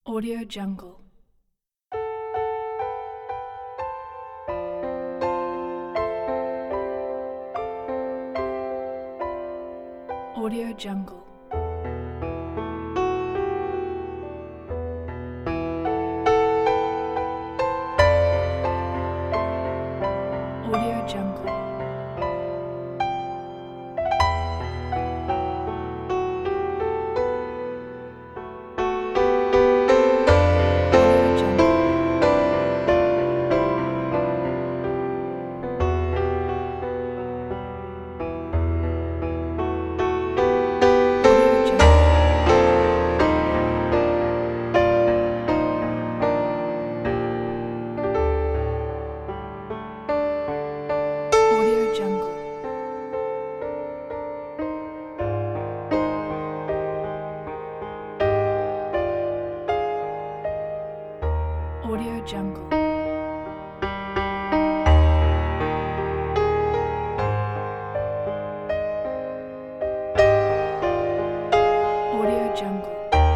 Audio Jungle. Audio Jungle. Audio Jungle. Audio Jungle. Audio Jungle. Audio Jungle.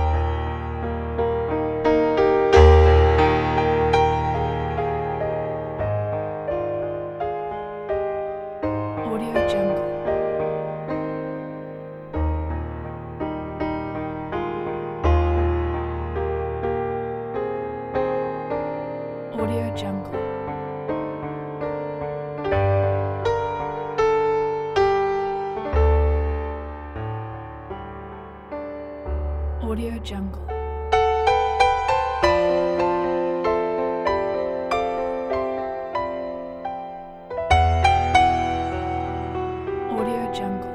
Audio Jungle. Audio Jungle. Audio Jungle. Audio Jungle.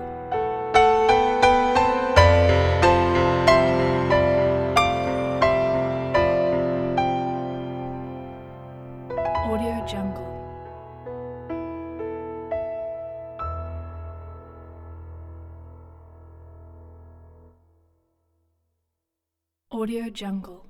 Audio Jungle. Audio Jungle.